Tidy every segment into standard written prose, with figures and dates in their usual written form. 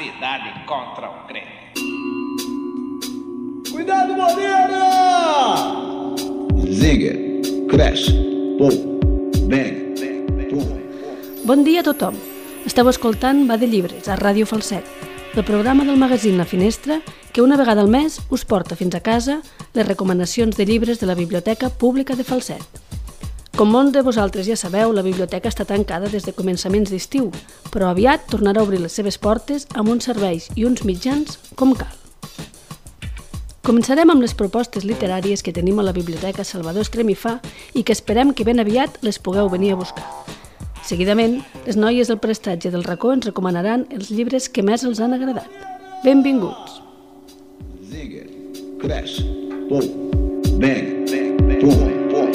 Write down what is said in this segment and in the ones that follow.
cidade contra o crente. Cuidado, Moreira! Zinger, crash, pou, bang, pum. Bon dia a tothom. Esteu escoltant Va de Llibres a Ràdio Falset, el programa del magazín La Finestra que una vegada al mes us porta fins a casa les recomanacions de llibres de la Biblioteca Pública de Falset. Com molts de vosaltres ja sabeu, la biblioteca està tancada des de començaments d'estiu, però aviat tornarà a obrir les seves portes amb uns serveis i uns mitjans com cal. Començarem amb les propostes literàries que tenim a la Biblioteca Salvador Estremifà i que esperem que ben aviat les pugueu venir a buscar. Seguidament, les noies del prestatge del racó ens recomanaran els llibres que més els han agradat. Benvinguts! Zinger, crash, pou, bang, pum, pum.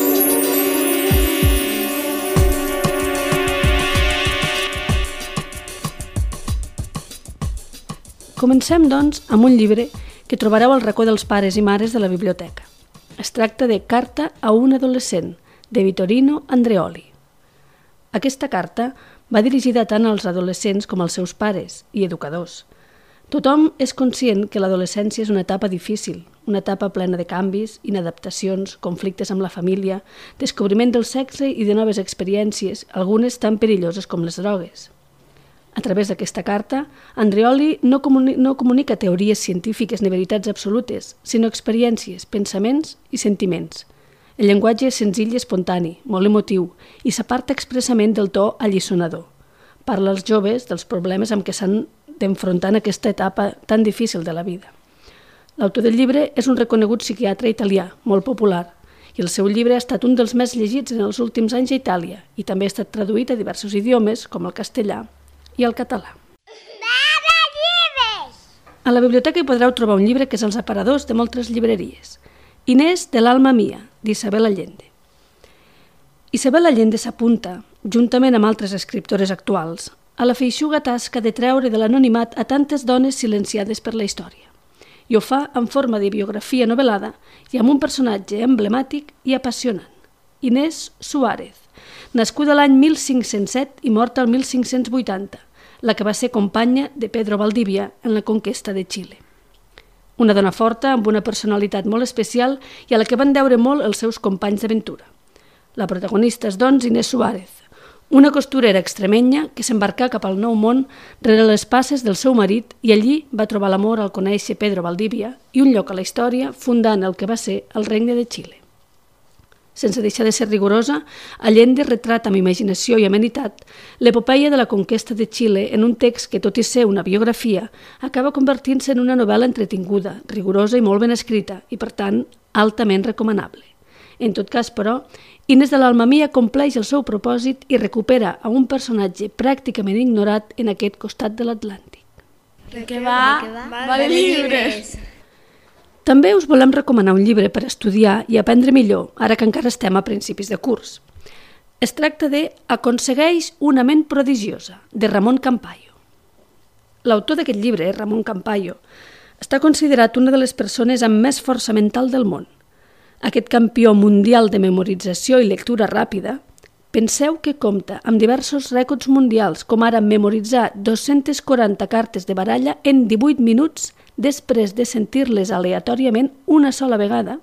Comencem, doncs, amb un llibre que trobareu al racó dels pares i mares de la biblioteca. Es tracta de Carta a un adolescent, de Vittorino Andreoli. Aquesta carta va dirigida tant als adolescents com als seus pares i educadors. Tothom és conscient que l'adolescència és una etapa difícil, una etapa plena de canvis, inadaptacions, conflictes amb la família, descobriment del sexe i de noves experiències, algunes tan perilloses com les drogues. A través d'aquesta carta, Andreoli no comunica teories científiques ni veritats absolutes, sinó experiències, pensaments i sentiments. El llenguatge és senzill i espontani, molt emotiu, i s'aparta expressament del to alliçonador. Parla als joves dels problemes amb què s'han d'enfrontar en aquesta etapa tan difícil de la vida. L'autor del llibre és un reconegut psiquiatre italià, molt popular, i el seu llibre ha estat un dels més llegits en els últims anys a Itàlia i també ha estat traduït a diversos idiomes, com el castellà i el català. A la biblioteca hi podreu trobar un llibre que és als aparadors de moltes llibreries. Inés de l'alma mia, d'Isabel Allende. Isabel Allende s'apunta, juntament amb altres escriptores actuals, a la feixuga tasca de treure de l'anonimat a tantes dones silenciades per la història. I ho fa en forma de biografia novel·lada i amb un personatge emblemàtic i apassionant. Inés Suárez, nascuda l'any 1507 i morta el 1580, la que va ser companya de Pedro Valdivia en la conquesta de Xile. Una dona forta, amb una personalitat molt especial i a la que van deure molt els seus companys d'aventura. La protagonista és, doncs, Inés Suárez, una costurera extremenya que s'embarcà cap al Nou Món rere les passes del seu marit i allí va trobar l'amor al conèixer Pedro Valdivia i un lloc a la història fundant el que va ser el Regne de Xile. Sense deixar de ser rigorosa, Allende retrata amb imaginació i amenitat l'epopeia de la conquesta de Xile en un text que, tot i ser una biografia, acaba convertint-se en una novel·la entretinguda, rigorosa i molt ben escrita i, per tant, altament recomanable. En tot cas, però, Inés de l'alma mia compleix el seu propòsit i recupera a un personatge pràcticament ignorat en aquest costat de l'Atlàntic. Que va de llibres! També us volem recomanar un llibre per estudiar i aprendre millor, ara que encara estem a principis de curs. Es tracta de Aconsegueix una ment prodigiosa, de Ramon Campayo. L'autor d'aquest llibre, Ramon Campayo, està considerat una de les persones amb més força mental del món. Aquest campió mundial de memorització i lectura ràpida, penseu que compta amb diversos rècords mundials, com ara memoritzar 240 cartes de baralla en 18 minuts després de sentir-les aleatòriament una sola vegada.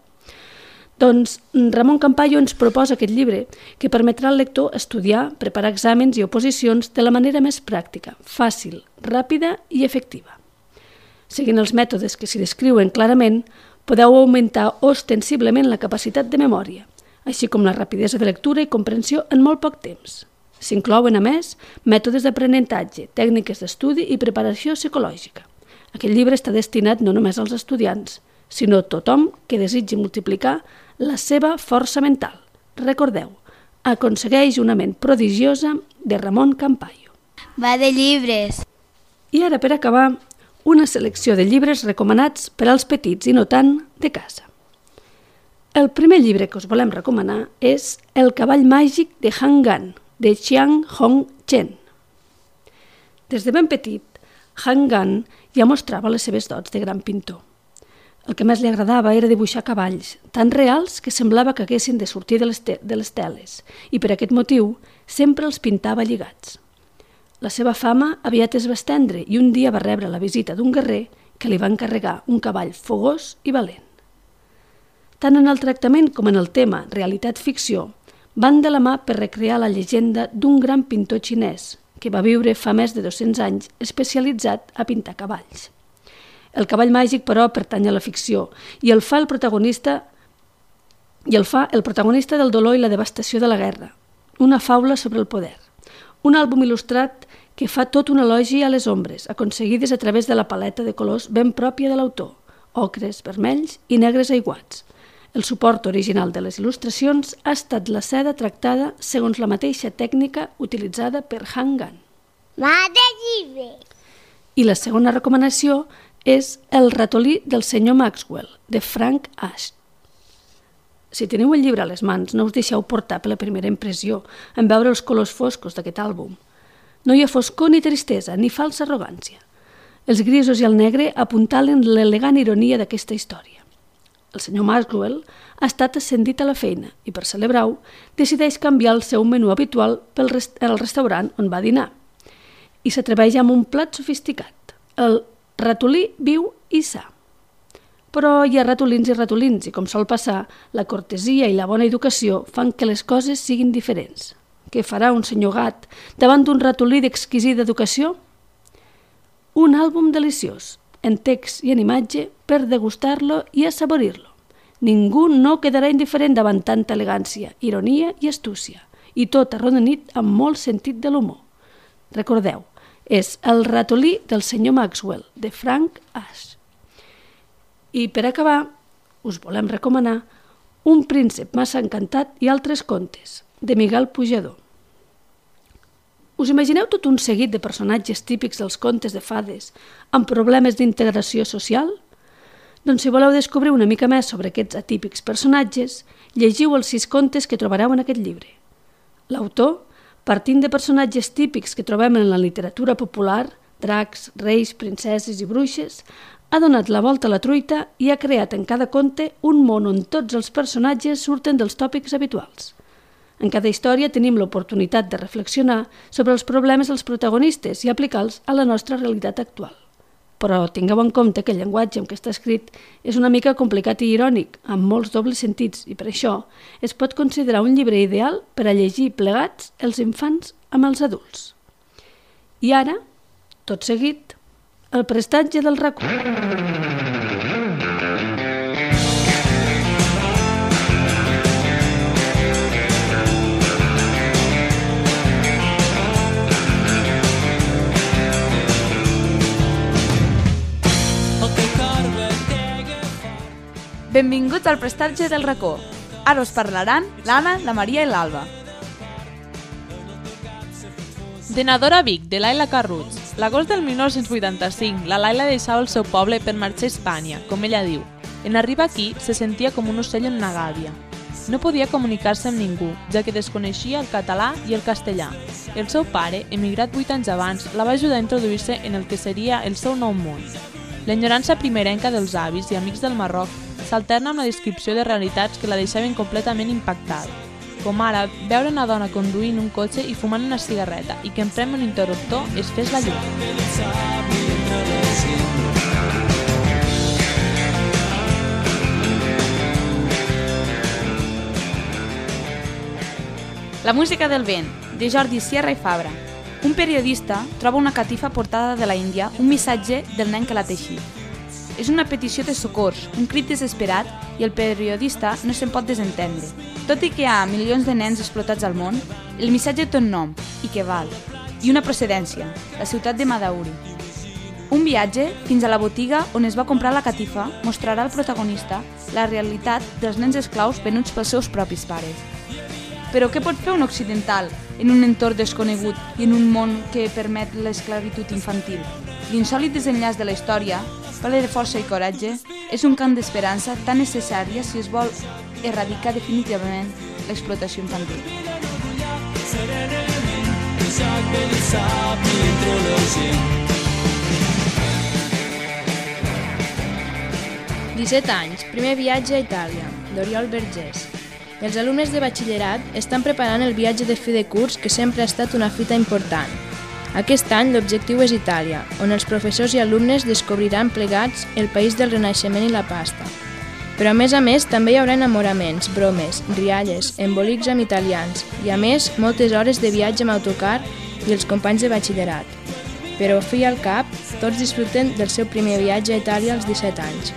Doncs Ramon Campayo ens proposa aquest llibre que permetrà al lector estudiar, preparar exàmens i oposicions de la manera més pràctica, fàcil, ràpida i efectiva. Seguint els mètodes que s'hi descriuen clarament, podeu augmentar ostensiblement la capacitat de memòria, així com la rapidesa de lectura i comprensió en molt poc temps. S'inclouen, a més, mètodes d'aprenentatge, tècniques d'estudi i preparació psicològica. Aquest llibre està destinat no només als estudiants, sinó a tothom que desitgi multiplicar la seva força mental. Recordeu, Aconsegueix una ment prodigiosa, de Ramon Campayo. Va de llibres! I ara, per acabar, una selecció de llibres recomanats per als petits i no tant de casa. El primer llibre que us volem recomanar és El cavall màgic de Han Gan, de Chiang Hong Chen. Des de ben petit, Han Gan ja mostrava les seves dots de gran pintor. El que més li agradava era dibuixar cavalls, tan reals que semblava que haguessin de sortir de les teles, i per aquest motiu sempre els pintava lligats. La seva fama aviat es va estendre i un dia va rebre la visita d'un guerrer que li va encarregar un cavall fogós i valent. Tant en el tractament com en el tema realitat-ficció van de la mà per recrear la llegenda d'un gran pintor xinès que va viure fa més de 200 anys especialitzat a pintar cavalls. El cavall màgic, però, pertany a la ficció i el fa el protagonista del dolor i la devastació de la guerra, una faula sobre el poder. Un àlbum il·lustrat que fa tot un elogi a les ombres, aconseguides a través de la paleta de colors ben pròpia de l'autor, ocres, vermells i negres aiguats. El suport original de les il·lustracions ha estat la seda tractada segons la mateixa tècnica utilitzada per Han Gan. I la segona recomanació és El ratolí del senyor Maxwell, de Frank Ash. Si teniu el llibre a les mans, no us deixeu portar per la primera impressió en veure els colors foscos d'aquest àlbum. No hi ha foscor ni tristesa, ni falsa arrogància. Els grisos i el negre apuntalen l'elegant ironia d'aquesta història. El senyor Maxwell ha estat ascendit a la feina i, per celebrar-ho, decideix canviar el seu menú habitual pel restaurant on va dinar i s'atreveix amb un plat sofisticat, el ratolí viu i sa. Però hi ha ratolins i, com sol passar, la cortesia i la bona educació fan que les coses siguin diferents. Què farà un senyor gat davant d'un ratolí d'exquisida educació? Un àlbum deliciós, en text i en imatge, per degustar-lo i assaborir-lo. Ningú no quedarà indiferent davant tanta elegància, ironia i astúcia, i tot arrodonit amb molt sentit de l'humor. Recordeu, és El ratolí del senyor Maxwell, de Frank Ash. I per acabar, us volem recomanar Un príncep massa encantat i altres contes, de Miguel Pujador. Us imagineu tot un seguit de personatges típics dels contes de fades amb problemes d'integració social? Doncs si voleu descobrir una mica més sobre aquests atípics personatges, llegiu els 6 contes que trobareu en aquest llibre. L'autor, partint de personatges típics que trobem en la literatura popular, dracs, reis, princeses i bruixes, ha donat la volta a la truita i ha creat en cada conte un món on tots els personatges surten dels tòpics habituals. En cada història tenim l'oportunitat de reflexionar sobre els problemes dels protagonistes i aplicar-los a la nostra realitat actual. Però tingueu en compte que el llenguatge amb què està escrit és una mica complicat i irònic, amb molts dobles sentits, i per això es pot considerar un llibre ideal per a llegir plegats els infants amb els adults. I ara, tot seguit, el prestatge del racó. Benvinguts al prestatge del racó. Ara us parlaran l'Anna, la Maria i l'Alba. De Nador a Vic, de Laila Carruig. L'agost del 1985, la Laila deixava el seu poble per marxar a Espanya, com ella diu. En arribar aquí, se sentia com un ocell en una gàbia. No podia comunicar-se amb ningú, ja que desconeixia el català i el castellà. El seu pare, emigrat 8 anys abans, la va ajudar a introduir-se en el que seria el seu nou món. L'enyorança primerenca dels avis i amics del Marroc s'alterna amb la descripció de realitats que la deixaven completament impactada, com ara veure una dona conduint un cotxe i fumant una cigarreta i que en premi un interruptor es fes la llum. La música del vent, de Jordi Sierra i Fabra. Un periodista troba una catifa portada de la Índia, un missatge del nen que l'ha teixit. És una petició de socors, un crit desesperat, i el periodista no se'n pot desentendre. Tot i que hi ha milions de nens explotats al món, el missatge té un nom, i que val, i una procedència, la ciutat de Madauri. Un viatge fins a la botiga on es va comprar la catifa mostrarà al protagonista la realitat dels nens esclaus venuts pels seus propis pares. Però què pot fer un occidental en un entorn desconegut i en un món que permet l'esclavitud infantil? L'insòlit desenllaç de la història, ple de força i coratge, és un cant d'esperança tan necessària si es vol erradicar definitivament l'explotació infantil. 17 anys, primer viatge a Itàlia, d'Oriol Vergés. Els alumnes de batxillerat estan preparant el viatge de fi de curs, que sempre ha estat una fita important. Aquest any l'objectiu és Itàlia, on els professors i alumnes descobriran plegats el país del Renaixement i la pasta. Però a més també hi haurà enamoraments, bromes, rialles, embolics amb italians i a més moltes hores de viatge amb autocar i els companys de batxillerat. Però fi al cap, tots disfruten del seu primer viatge a Itàlia als 17 anys.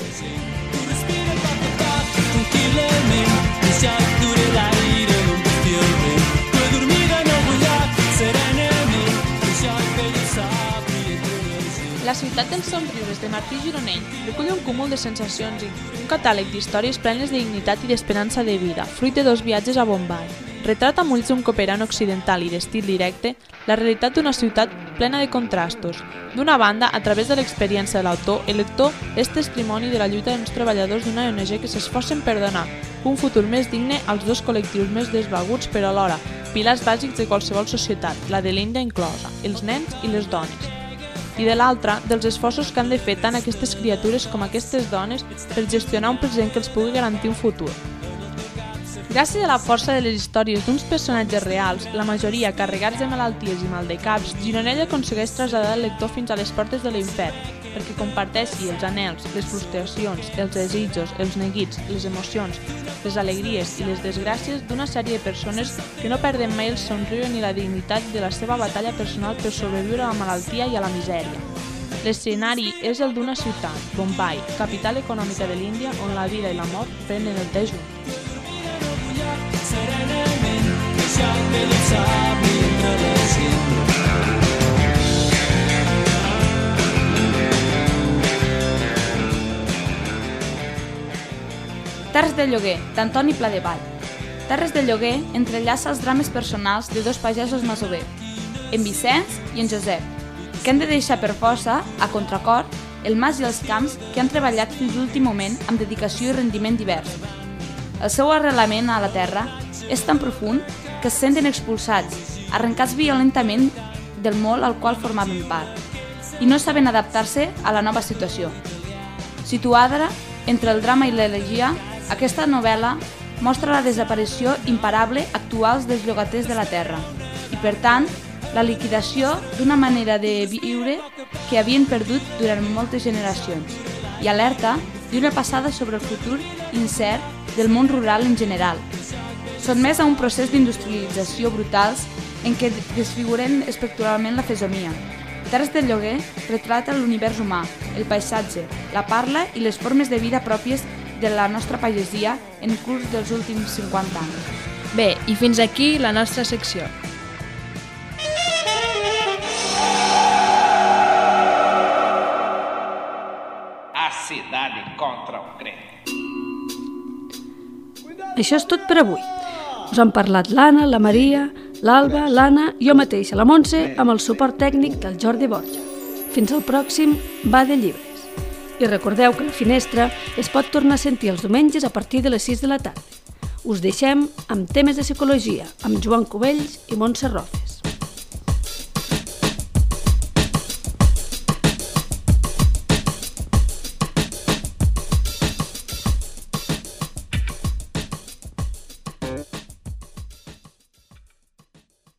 La ciutat dels somriures de Martí Gironell recull un cúmul de sensacions i un catàleg d'històries plenes de dignitat i d'esperança de vida, fruit de 2 viatges a Bombai. Retrata amb ulls d'un cooperant occidental i d'estil directe la realitat d'una ciutat plena de contrastos. D'una banda, a través de l'experiència de l'autor, el lector és testimoni de la lluita dels treballadors d'una ONG que s'esforcen per donar un futur més digne als 2 col·lectius més desvalguts, però alhora pilars bàsics de qualsevol societat, la de l'Índia inclosa, els nens i les dones. I de l'altra, dels esforços que han de fer tant aquestes criatures com aquestes dones per gestionar un present que els pugui garantir un futur. Gràcies a la força de les històries d'uns personatges reals, la majoria carregats de malalties i maldecaps, Gironell aconsegueix traslladar el lector fins a les portes de l'infern, perquè comparteixi els anhels, les frustracions, els desitjos, els neguits, les emocions, les alegries i les desgràcies d'una sèrie de persones que no perden mai el somriure ni la dignitat de la seva batalla personal per sobreviure a la malaltia i a la misèria. L'escenari és el d'una ciutat, Bombai, capital econòmica de l'Índia, on la vida i la mort prenen el té junts. Terres de lloguer, d'Antoni Pladevall. Terres de lloguer entrellaça els drames personals de 2 pagesos masovers, en Vicenç i en Josep, que han de deixar per força, a contracor, el mas i els camps que han treballat fins l'últim moment amb dedicació i rendiment diversos. El seu arrelament a la terra és tan profund que es senten expulsats, arrencats violentament del món al qual formaven part, i no saben adaptar-se a la nova situació. Situada entre el drama i l'elegia, aquesta novel·la mostra la desaparició imparable actuals dels llogaters de la terra i, per tant, la liquidació d'una manera de viure que havien perdut durant moltes generacions i alerta d'una passada sobre el futur incert del món rural en general, sotmès a un procés d'industrialització brutals en què desfiguren espectacularment la fesomia. Terres de lloguer retrata l'univers humà, el paisatge, la parla i les formes de vida pròpies de la nostra pagesia en el curs dels últims 50 anys. Bé, i fins aquí la nostra secció. A cidade contra o crente. Això és tot per avui. Us han parlat l'Anna, la Maria, l'Alba, l'Anna i jo mateixa, la Montse, amb el suport tècnic del Jordi Borja. Fins al pròxim Va de Llibres. I recordeu que La Finestra es pot tornar a sentir els diumenges a partir de les 6 de la tarda. Us deixem amb temes de psicologia, amb Joan Cubells i Montse Rofes.